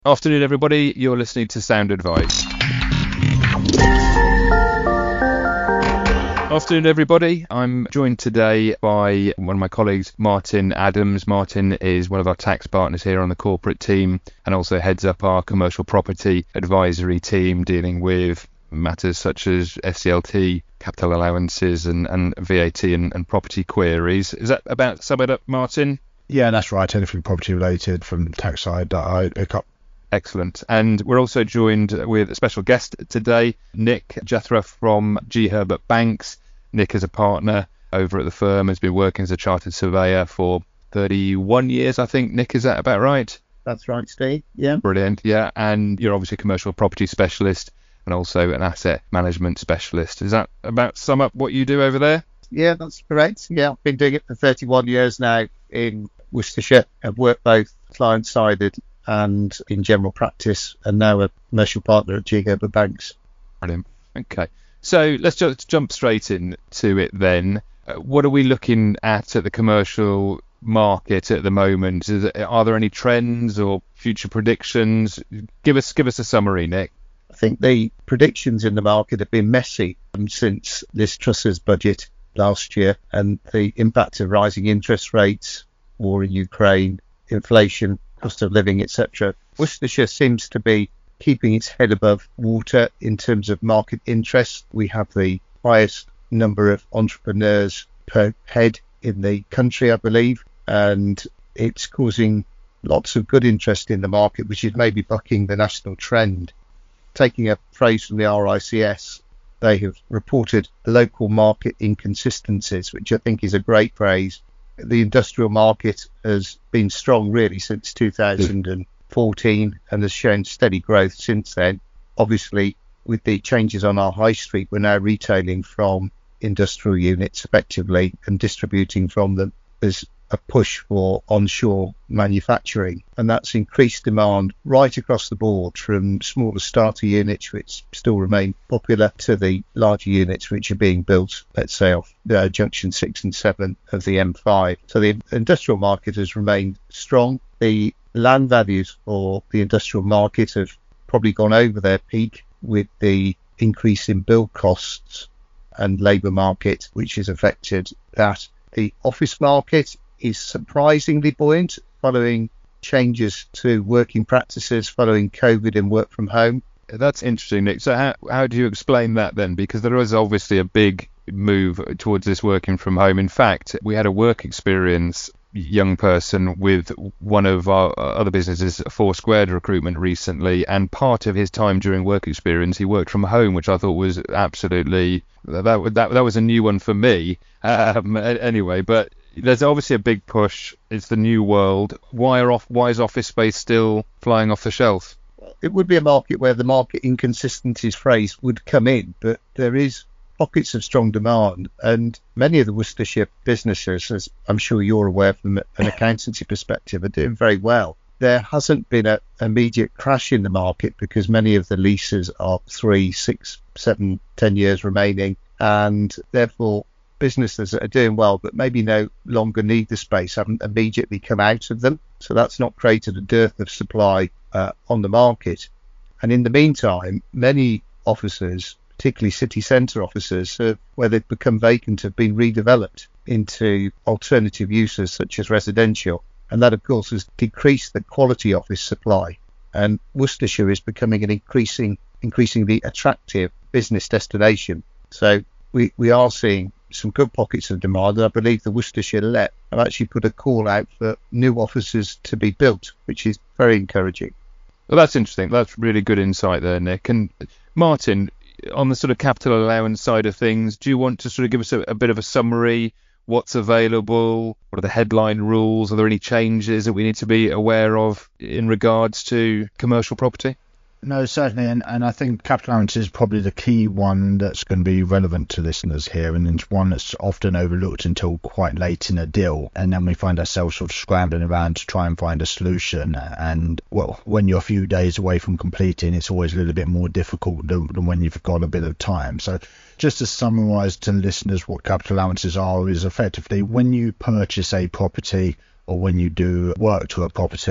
Afternoon, everybody. You're listening to Sound Advice. Afternoon, everybody. I'm joined today by one of my colleagues, Martin Adams. Martin is one of our tax partners here on the corporate team and also heads up our commercial property advisory team dealing with matters such as SCLT, capital allowances and VAT and property queries. Is that about sum it up, Martin? Yeah, that's right. Anything property related from the tax side that I pick up. Excellent. And we're also joined with a special guest today, Nick Jethra from G. Herbert Banks. Nick is a partner over at the firm, has been working as a chartered surveyor for 31 years, I think. Nick, is that about right? That's right, Steve. Yeah. Brilliant. Yeah. And you're obviously a commercial property specialist and also an asset management specialist. Does that about sum up what you do over there? Yeah, that's correct. Yeah, I've been doing it for 31 years now in Worcestershire. I've worked both client-sided and in general practice, and now a commercial partner at G. Herbert Banks. Brilliant. Okay. So let's just jump straight into it then. What are we looking at the commercial market at the moment? Are there any trends or future predictions? Give us a summary, Nick. I think the predictions in the market have been messy since Liz Truss's budget last year, and the impact of rising interest rates, war in Ukraine, inflation, cost of living, etc. Worcestershire seems to be keeping its head above water in terms of market interest. We have the highest number of entrepreneurs per head in the country, I believe, and it's causing lots of good interest in the market, which is maybe bucking the national trend. Taking a phrase from the RICS, they have reported local market inconsistencies, which I think is a great phrase. The industrial market has been strong really since 2014 and has shown steady growth since then. Obviously, with the changes on our high street, we're now retailing from industrial units effectively and distributing from them. There's a push for onshore manufacturing, and that's increased demand right across the board, from smaller starter units, which still remain popular, to the larger units which are being built, let's say, off junction 6 and 7 of the M5. So the industrial market has remained strong. The land values for the industrial market have probably gone over their peak with the increase in build costs and labour market, which has affected that. The office market is surprisingly buoyant following changes to working practices following COVID and work from home. That's interesting, Nick. So how do you explain that then? Because there is obviously a big move towards this working from home. In fact, we had a work experience young person with one of our other businesses, Foursquared Recruitment, recently, and part of his time during work experience he worked from home, which I thought was absolutely that was a new one for me. Anyway, but there's obviously a big push. It's the new world. Why is office space still flying off the shelf? It would be a market where the market inconsistencies phrase would come in, but there is pockets of strong demand, and many of the Worcestershire businesses, as I'm sure you're aware from an accountancy perspective, are doing very well. There hasn't been an immediate crash in the market because many of the leases are 3, 6, 7, 10 years remaining, and therefore businesses that are doing well but maybe no longer need the space haven't immediately come out of them. So that's not created a dearth of supply on the market. And in the meantime, many offices, particularly city centre offices, where they've become vacant, have been redeveloped into alternative uses such as residential. And that, of course, has decreased the quality office supply. And Worcestershire is becoming an increasingly attractive business destination. So we are seeing some good pockets of demand, and I believe the Worcestershire Let have actually put a call out for new offices to be built, which is very encouraging. Well, that's interesting. That's really good insight there, Nick. And Martin, on the sort of capital allowance side of things, do you want to sort of give us a bit of a summary? What's available? What are the headline rules? Are there any changes that we need to be aware of in regards to commercial property? No, certainly, and I think capital allowance is probably the key one that's going to be relevant to listeners here, and it's one that's often overlooked until quite late in a deal, and then we find ourselves sort of scrambling around to try and find a solution. And well, when you're a few days away from completing, it's always a little bit more difficult than when you've got a bit of time. So just to summarise to listeners what capital allowances are, is effectively when you purchase a property or when you do work to a property,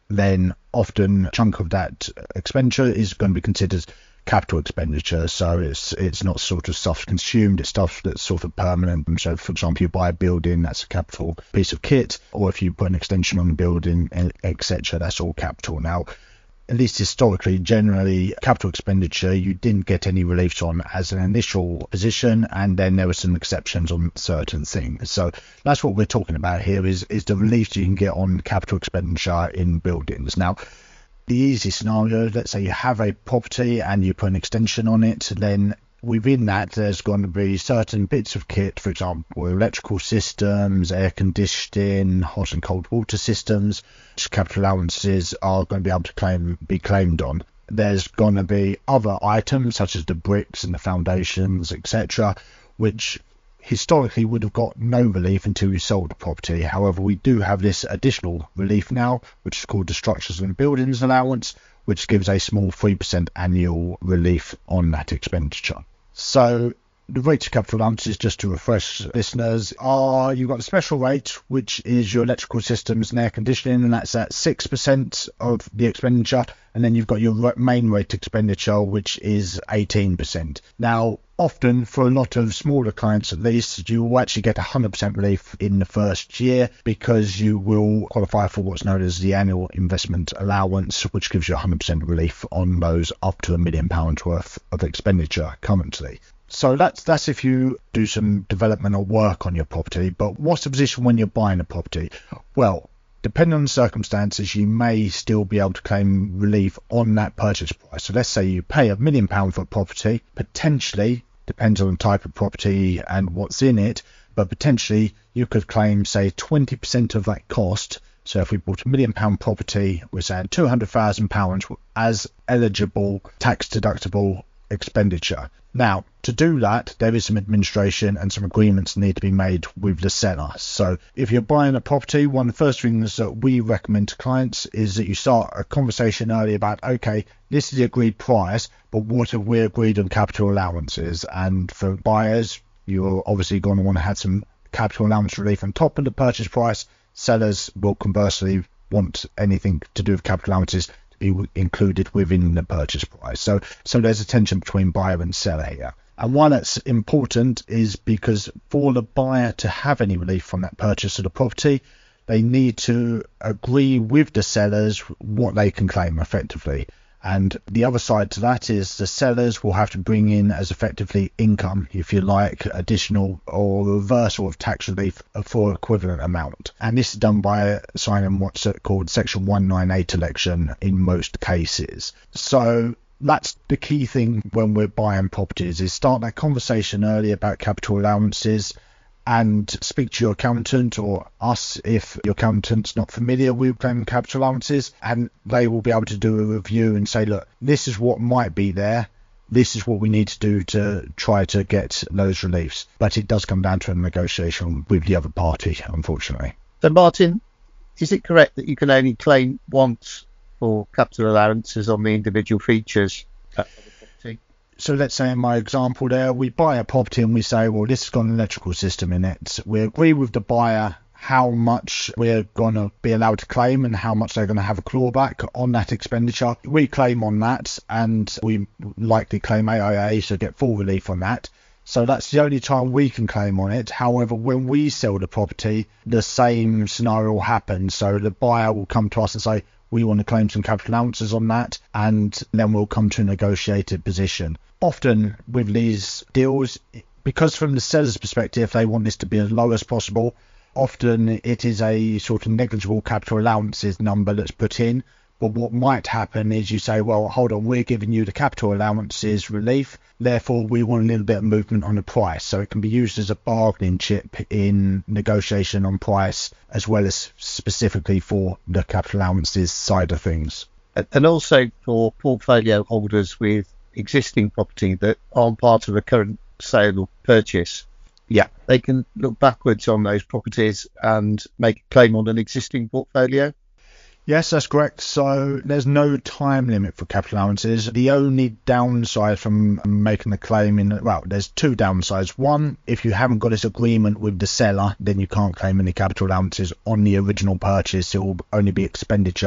then often a chunk of that expenditure is going to be considered capital expenditure. So it's not sort of stuff consumed, it's stuff that's sort of permanent. So for example, you buy a building, that's a capital piece of kit, or if you put an extension on the building, etc., that's all capital. Now, at least historically, generally, capital expenditure you didn't get any reliefs on as an initial position, and then there were some exceptions on certain things. So that's what we're talking about here is the reliefs you can get on capital expenditure in buildings. Now, the easy scenario, let's say you have a property and you put an extension on it, then within that there's going to be certain bits of kit, for example electrical systems, air conditioning, hot and cold water systems, which capital allowances are going to be able to be claimed on. There's going to be other items such as the bricks and the foundations, etc., which historically would have got no relief until you sold the property. However, we do have this additional relief now, which is called the Structures and Buildings Allowance, which gives a small 3% annual relief on that expenditure. So the rate of capital allowances, just to refresh listeners, you've got the special rate, which is your electrical systems and air conditioning, and that's at 6% of the expenditure. And then you've got your main rate expenditure, which is 18%. Now, often for a lot of smaller clients at least, you will actually get 100% relief in the first year, because you will qualify for what's known as the annual investment allowance, which gives you 100% relief on those up to £1 million worth of expenditure currently. So that's if you do some development or work on your property. But what's the position when you're buying a property? Well, depending on the circumstances, you may still be able to claim relief on that purchase price. So let's say you pay £1 million for a property, potentially, depends on the type of property and what's in it, but potentially you could claim, say, 20% of that cost. So if we bought £1 million property, we're saying £200,000 as eligible tax deductible expenditure. Now, to do that, there is some administration and some agreements need to be made with the seller. So if you're buying a property, one of the first things that we recommend to clients is that you start a conversation early about, okay, this is the agreed price, but what have we agreed on capital allowances? And for buyers, you're obviously going to want to have some capital allowance relief on top of the purchase price. Sellers will conversely want anything to do with capital allowances to be included within the purchase price. So there's a tension between buyer and seller here. And why that's important is because for the buyer to have any relief from that purchase of the property, they need to agree with the sellers what they can claim effectively. And the other side to that is the sellers will have to bring in as effectively income, if you like, additional or reversal of tax relief for equivalent amount. And this is done by signing what's called Section 198 election in most cases. So that's the key thing when we're buying properties, is start that conversation early about capital allowances and speak to your accountant or us if your accountant's not familiar with claiming capital allowances, and they will be able to do a review and say, look, this is what might be there, this is what we need to do to try to get those reliefs. But it does come down to a negotiation with the other party, unfortunately. So Martin, is it correct that you can only claim once for capital allowances on the individual features of the property? So let's say in my example there, we buy a property and we say, well, this has got an electrical system in it. We agree with the buyer how much we're going to be allowed to claim and how much they're going to have a clawback on that expenditure. We claim on that and we likely claim AIA, so get full relief on that. So that's the only time we can claim on it. However, when we sell the property, the same scenario will happen. So the buyer will come to us and say, we want to claim some capital allowances on that, and then we'll come to a negotiated position. Often with these deals, because from the seller's perspective, they want this to be as low as possible, often it is a sort of negligible capital allowances number that's put in. But what might happen is you say, well, hold on, we're giving you the capital allowances relief, therefore we want a little bit of movement on the price. So it can be used as a bargaining chip in negotiation on price, as well as specifically for the capital allowances side of things. And also for portfolio holders with existing property that aren't part of a current sale or purchase. Yeah, they can look backwards on those properties and make a claim on an existing portfolio. Yes, that's correct. So there's no time limit for capital allowances. The only downside from making a claim there's two downsides. One, if you haven't got this agreement with the seller, then you can't claim any capital allowances on the original purchase. It will only be expenditure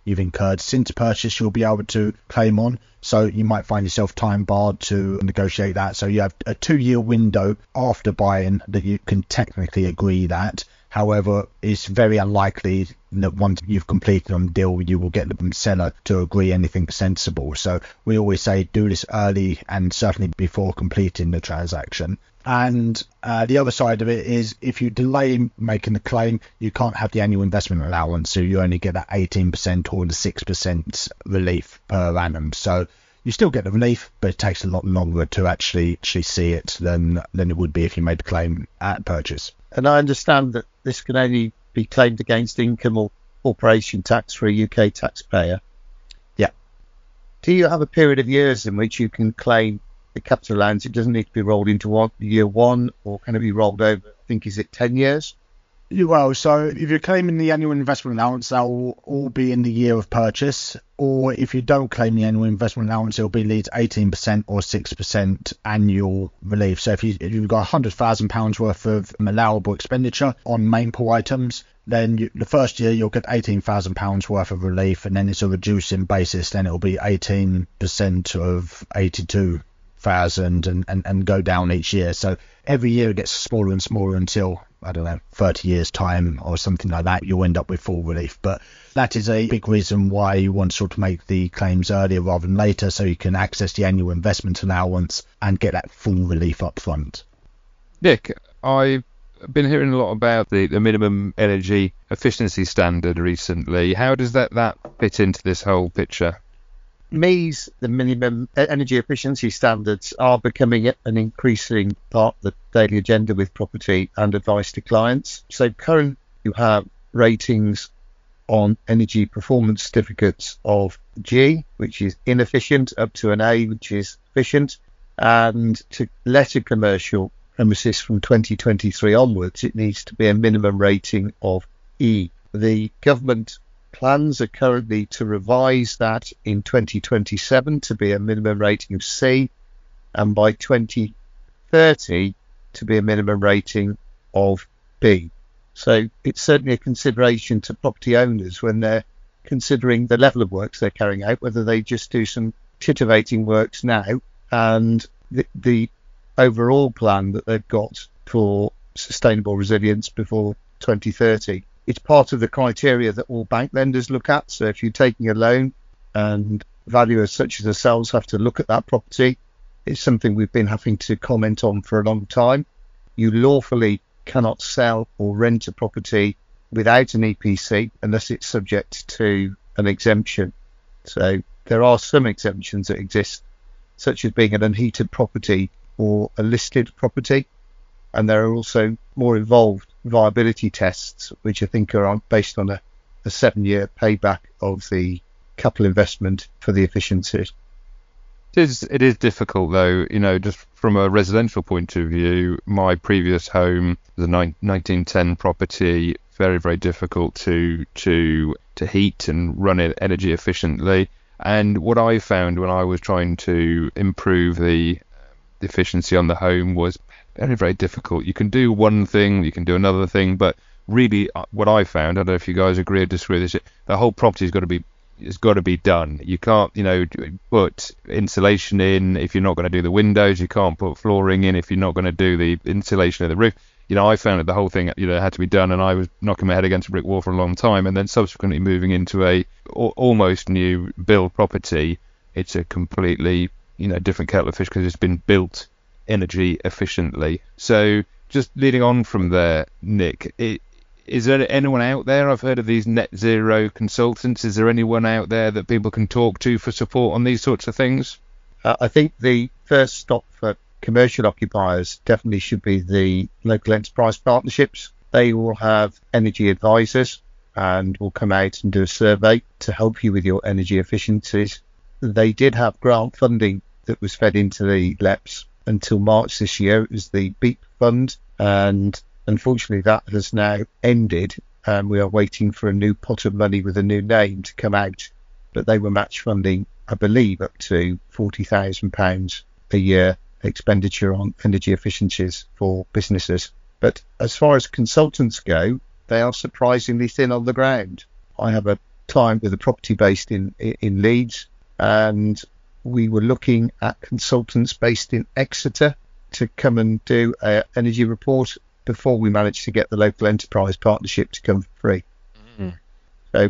you've incurred since purchase, you'll be able to claim on. So you might find yourself time barred to negotiate that. So you have a 2-year window after buying that you can technically agree that. However, it's very unlikely that once you've completed on the deal, you will get the seller to agree anything sensible. So we always say do this early and certainly before completing the transaction. And the other side of it is if you delay making the claim, you can't have the annual investment allowance. So you only get that 18% or the 6% relief per annum. So you still get the relief, but it takes a lot longer to actually see it than it would be if you made the claim at purchase. And I understand that this can only be claimed against income or corporation tax for a UK taxpayer. Yeah. Do you have a period of years in which you can claim the capital allowance? It doesn't need to be rolled into year one, or can it be rolled over? I think, is it 10 years? Well, so if you're claiming the annual investment allowance, that will all be in the year of purchase. Or if you don't claim the annual investment allowance, it'll be either 18% or 6% annual relief. So if you've got £100,000 worth of allowable expenditure on main pool items, then the first year you'll get £18,000 worth of relief, and then it's a reducing basis. Then it'll be 18% of 82,000 and go down each year. So every year it gets smaller and smaller until, I don't know, 30 years time or something like that, you'll end up with full relief. But that is a big reason why you want to sort of make the claims earlier rather than later, so you can access the annual investment allowance and get that full relief up front. Nick, I've been hearing a lot about the minimum energy efficiency standard recently. How does that fit into this whole picture? MEES, the minimum energy efficiency standards, are becoming an increasing part of the daily agenda with property and advice to clients. So currently you have ratings on energy performance certificates of G, which is inefficient, up to an A, which is efficient. And to let a commercial premises from 2023 onwards, it needs to be a minimum rating of E. The government plans are currently to revise that in 2027 to be a minimum rating of C, and by 2030 to be a minimum rating of B. So it's certainly a consideration to property owners when they're considering the level of works they're carrying out, whether they just do some titivating works now and the overall plan that they've got for sustainable resilience before 2030. It's part of the criteria that all bank lenders look at. So if you're taking a loan, and valuers such as ourselves have to look at that property, it's something we've been having to comment on for a long time. You lawfully cannot sell or rent a property without an EPC unless it's subject to an exemption. So there are some exemptions that exist, such as being an unheated property or a listed property. And there are also more involved viability tests, which I think are based on a 7-year payback of the capital investment for the efficiencies. It is difficult though, just from a residential point of view. My previous home was a 1910 property, very, very difficult to heat and run it energy efficiently. And what I found when I was trying to improve the efficiency on the home was very, very difficult. You can do one thing, you can do another thing, but really what I found, I don't know if you guys agree or disagree with this, the whole property's got to be done. You can't, put insulation in if you're not going to do the windows. You can't put flooring in if you're not going to do the insulation of the roof. I found that the whole thing, had to be done, and I was knocking my head against a brick wall for a long time. And then subsequently moving into a almost new build property, it's a completely, different kettle of fish because it's been built energy efficiently. So just leading on from there, Nick, is there anyone out there? I've heard of these net zero consultants. Is there anyone out there that people can talk to for support on these sorts of things? I think the first stop for commercial occupiers definitely should be the local enterprise partnerships. They will have energy advisors and will come out and do a survey to help you with your energy efficiencies. They did have grant funding that was fed into the LEPs until March this year. It was the BEEP fund, and unfortunately that has now ended, and we are waiting for a new pot of money with a new name to come out. But they were match funding, I believe, up to £40,000 a year expenditure on energy efficiencies for businesses. But as far as consultants go, they are surprisingly thin on the ground. I have a client with a property based in Leeds, and we were looking at consultants based in Exeter to come and do an energy report before we managed to get the local enterprise partnership to come for free. So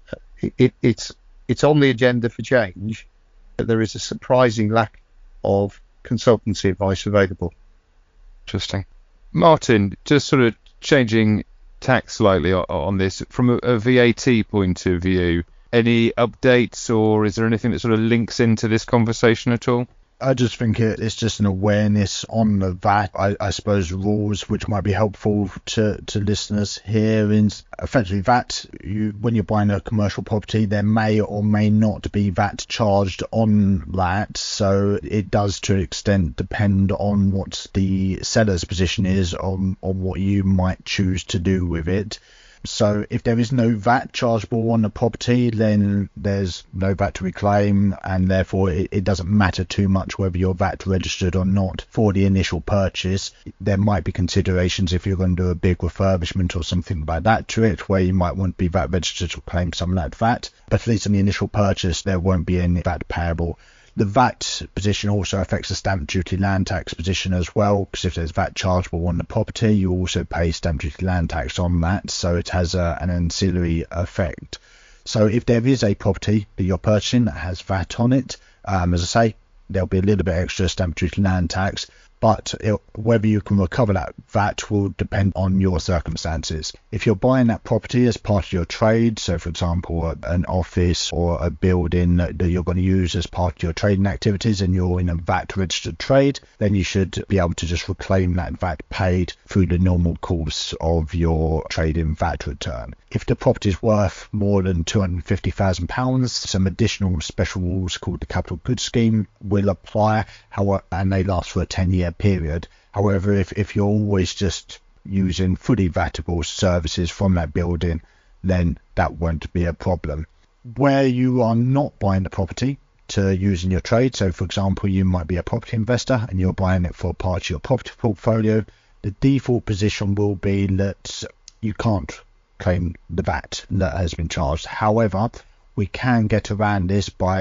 it's on the agenda for change, but there is a surprising lack of consultancy advice available. Interesting. Martin, just sort of changing tack slightly on this, from a VAT point of view, any updates, or is there anything that sort of links into this conversation at all? I just think it's just an awareness on the VAT, I suppose, rules which might be helpful to listeners here. In effectively, VAT, when you're buying a commercial property, there may or may not be VAT charged on that. So it does, to an extent, depend on what the seller's position is on what you might choose to do with it. So if there is no VAT chargeable on the property, then there's no VAT to reclaim, and therefore it doesn't matter too much whether you're VAT registered or not for the initial purchase. There might be considerations if you're going to do a big refurbishment or something like that to it, where you might want to be VAT registered to claim some of that VAT, but at least on the initial purchase there won't be any VAT payable. The VAT position also affects the stamp duty land tax position as well, because if there's VAT chargeable on the property, you also pay stamp duty land tax on that, so it has an ancillary effect. So if there is a property that you're purchasing that has VAT on it, as I say, there'll be a little bit extra stamp duty land tax, but whether you can recover that VAT will depend on your circumstances. If you're buying that property as part of your trade, so for example an office or a building that you're going to use as part of your trading activities, and you're in a VAT registered trade, then you should be able to just reclaim that VAT paid through the normal course of your trading VAT return. If the property is worth more than £250,000, some additional special rules called the Capital Goods Scheme will apply, and they last for a 10-year period. However, if you're always just using fully VATable services from that building, then that won't be a problem. Where you are not buying the property to use in your trade, so for example you might be a property investor and you're buying it for part of your property portfolio, the default position will be that you can't claim the VAT that has been charged. However, we can get around this by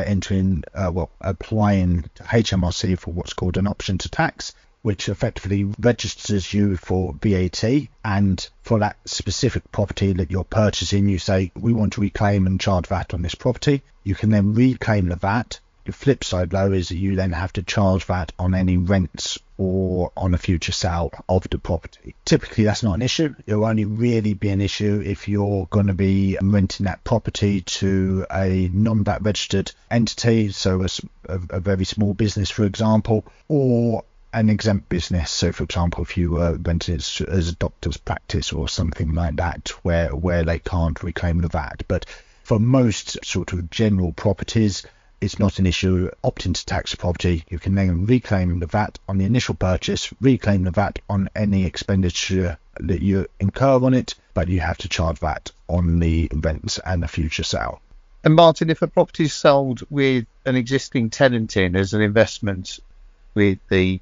applying to HMRC for what's called an option to tax, which effectively registers you for VAT, and for that specific property that you're purchasing, you say, we want to reclaim and charge VAT on this property. You can then reclaim the VAT. The flip side, though, is that you then have to charge VAT on any rents or on a future sale of the property. Typically, that's not an issue. It'll only really be an issue if you're going to be renting that property to a non-VAT registered entity, so a very small business, for example, or an exempt business. So, for example, if you rented it as a doctor's practice or something like that, where they can't reclaim the VAT. But for most sort of general properties, it's not an issue. Opting to tax a property, you can then reclaim the VAT on the initial purchase, reclaim the VAT on any expenditure that you incur on it, but you have to charge VAT on the rents and the future sale. And Martin, if a property is sold with an existing tenant in as an investment, with the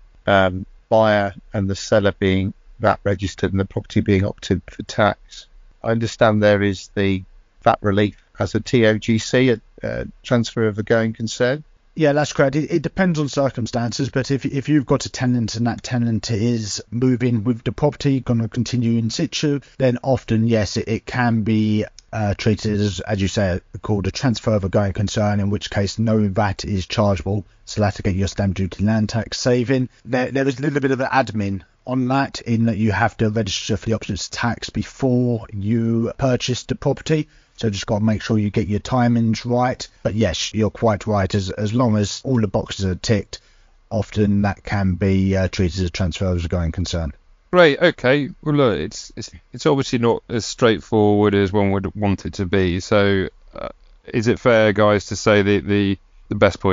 buyer and the seller being VAT registered and the property being opted for tax, I understand there is the VAT relief as a TOGC, a transfer of a going concern. Yeah, that's correct. It depends on circumstances, but if you've got a tenant and that tenant is moving with the property, going to continue in situ, then often, yes, it can be treated as you say, called a transfer of a going concern, in which case no VAT is chargeable, so that to get your stamp duty land tax saving. There is a little bit of an admin on that, in that you have to register for the options tax before you purchase the property. So just got to make sure you get your timings right. But yes, you're quite right. As long as all the boxes are ticked, often that can be treated as a transfer as a going concern. Great. Okay. Well, look, it's obviously not as straightforward as one would want it to be. So, is it fair, guys, to say the best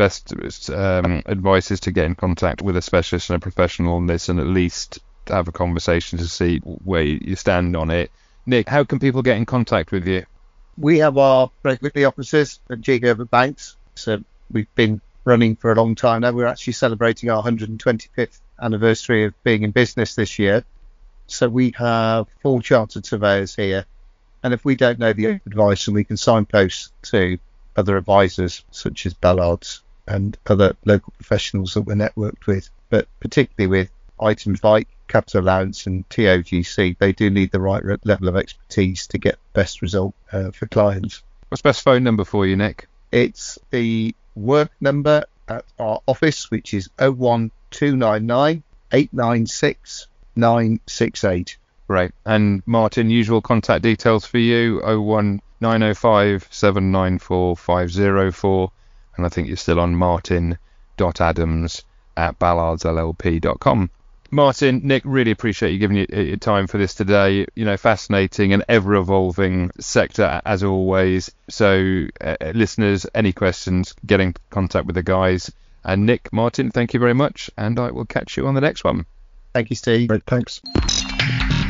advice is to get in contact with a specialist and a professional on this, and at least have a conversation to see where you stand on it? Nick, how can people get in contact with you? We have our regulatory offices at G. Herbert Banks. So we've been running for a long time now. We're actually celebrating our 125th anniversary of being in business this year. So we have 4 chartered surveyors here And if we don't know the advice, and we can signpost to other advisors such as Ballards and other local professionals that we're networked with, but particularly with items like capital allowance and TOGC, they do need the right level of expertise to get best result for clients. What's the best phone number for you, Nick? It's the work number at our office, which is 01299 896 968. Right. And Martin, usual contact details for you, 01905 794 504. And I think you're still on martin.adams@ballardsllp.com. Martin, Nick, really appreciate you giving your time for this today. Fascinating and ever-evolving sector as always. So, listeners, any questions, get in contact with the guys. And Nick, Martin, thank you very much. And I will catch you on the next one. Thank you, Steve. Great, thanks.